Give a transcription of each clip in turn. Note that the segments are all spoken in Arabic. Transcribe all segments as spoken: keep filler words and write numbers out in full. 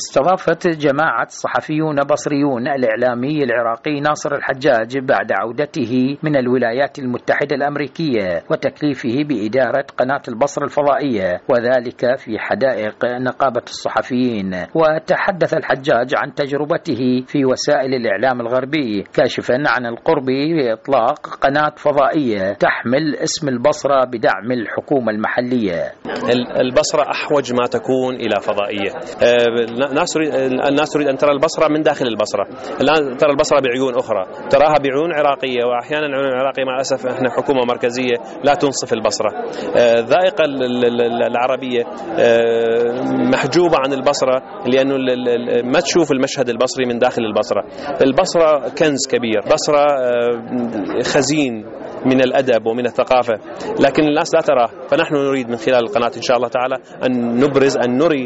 استضافت جماعة صحفيون بصريون الإعلامي العراقي ناصر الحجاج بعد عودته من الولايات المتحدة الأمريكية وتكليفه بإدارة قناة البصرة الفضائية، وذلك في حدائق نقابة الصحفيين. وتحدث الحجاج عن تجربته في وسائل الإعلام الغربي، كاشفا عن القرب بإطلاق قناة فضائية تحمل اسم البصرة بدعم الحكومة المحلية. البصرة أحوج ما تكون إلى فضائية. الناس تريد الناس تريد أن ترى البصرة من داخل البصرة، الآن ترى البصرة بعيون أخرى، تراها بعيون عراقية، وأحيانا العيون العراقية مع الأسف إحنا حكومة مركزية لا تنصف البصرة. الذائقة العربية محجوبة عن البصرة لأنه ما تشوف المشهد البصري من داخل البصرة. البصرة كنز كبير، بصرة خزين من الأدب ومن الثقافة، لكن الناس لا تراه. فنحن نريد من خلال القناة إن شاء الله تعالى أن نبرز أن نري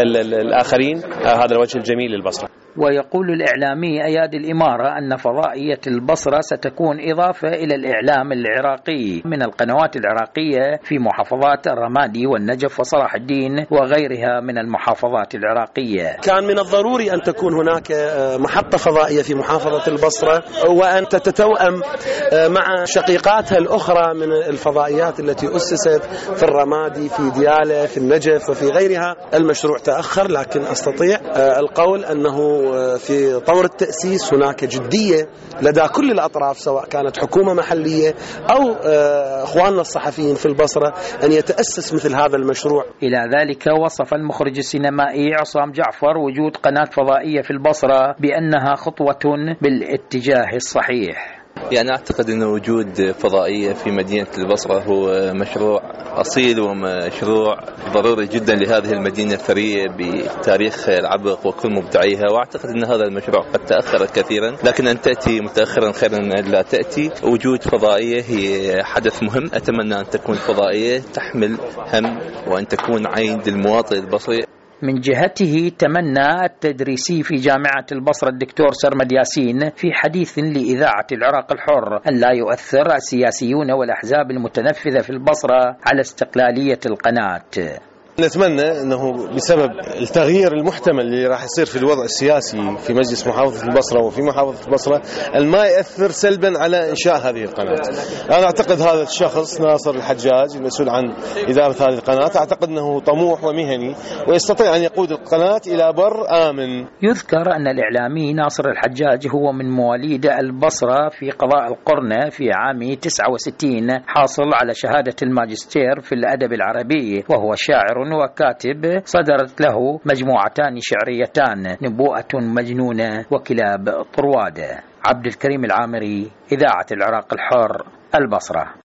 الآخرين هذا الوجه الجميل للبصرة. ويقول الإعلامي أياد الإمارة أن فضائية البصرة ستكون إضافة إلى الإعلام العراقي من القنوات العراقية في محافظات الرمادي والنجف وصلاح الدين وغيرها من المحافظات العراقية. كان من الضروري أن تكون هناك محطة فضائية في محافظة البصرة، وأن تتوأم مع شقيقاتها الأخرى من الفضائيات التي أسست في الرمادي، في ديالى، في النجف وفي غيرها. المشروع تأخر، لكن أستطيع القول أنه في طور التأسيس هناك جدية لدى كل الأطراف، سواء كانت حكومة محلية أو أخواننا الصحفيين في البصرة، أن يتأسس مثل هذا المشروع. إلى ذلك وصف المخرج السينمائي عصام جعفر وجود قناة فضائية في البصرة بأنها خطوة بالاتجاه الصحيح. يعني أعتقد أن وجود فضائية في مدينة البصرة هو مشروع أصيل ومشروع ضروري جدا لهذه المدينة الثرية بتاريخ العبق وكل مبدعيها. وأعتقد أن هذا المشروع قد تأخر كثيرا، لكن أن تأتي متأخرا خيرا من أن لا تأتي. وجود فضائية هي حدث مهم، أتمنى أن تكون فضائية تحمل هم وأن تكون عين للمواطن البصري. من جهته تمنى التدريسي في جامعة البصرة الدكتور سرمد ياسين في حديث لإذاعة العراق الحر أن لا يؤثر السياسيون والأحزاب المتنفذة في البصرة على استقلالية القناة. نتمنى أنه بسبب التغيير المحتمل اللي راح يصير في الوضع السياسي في مجلس محافظة البصرة وفي محافظة البصرة أن ما يأثر سلبا على إنشاء هذه القناة. أنا أعتقد هذا الشخص ناصر الحجاج المسؤول عن إدارة هذه القناة، أعتقد أنه طموح ومهني ويستطيع أن يقود القناة إلى بر آمن. يذكر أن الإعلامي ناصر الحجاج هو من مواليد البصرة في قضاء القرن في عام تسعة وستين، حاصل على شهادة الماجستير في الأدب العربي، وهو شاعر وكاتب. صدرت له مجموعتان شعريتان، نبوءة مجنونة وكلاب طروادة. عبد الكريم العامري، إذاعة العراق الحر، البصرة.